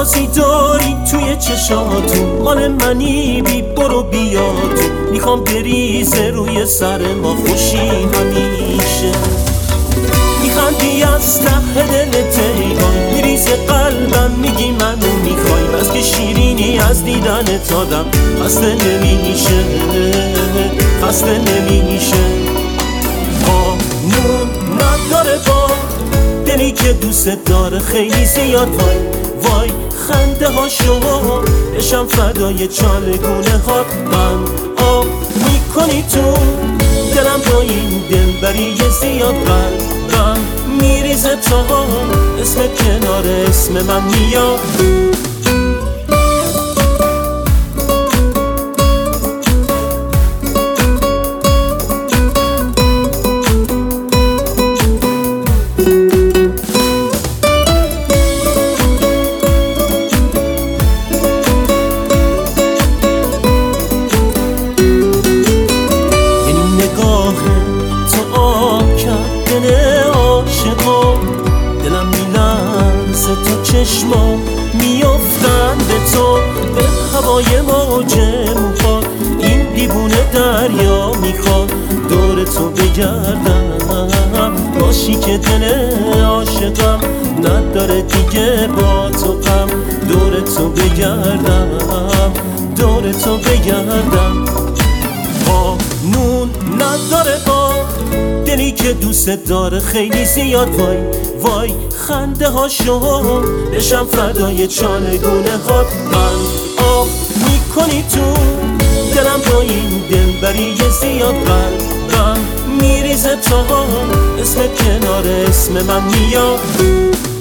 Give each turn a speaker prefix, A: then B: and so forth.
A: بازی داری توی چشاتون، مال منی بی برو بیا تو. میخوام بریزه روی سر ما خوشی همیشه. میخندی از ته دلت ای وای، میریزه قلبم میگی منو میخوای. بس که شیرینی از دیدنت آدم خسته نمیشه، خسته نمیشه. قانون نداره با دلی که دوست داره خیلی زیاد وای وای. خنده ها شما بشم فدای چالگونه هات. من آب میکنی تو دلم با این دلبری زیاد. قلبم میریزه تا اسم کنار اسم من میاد. چشما میافتن به تو، به هوای موج موها. این دیوونه دریا میخواد دور تو بگردم. باشی که دل عاشقم نداره دیگه با تو غم. دور تو بگردم، دور تو بگردم. قانون نداره با دلی که دوست داره خیلی زیاد وای وای. خنده ها شما بشم فدای چالگونه هات. من آب میکنی تو دلم با این دلبری زیاد. قلبم میریزه تا اسم کنار اسم من میاد.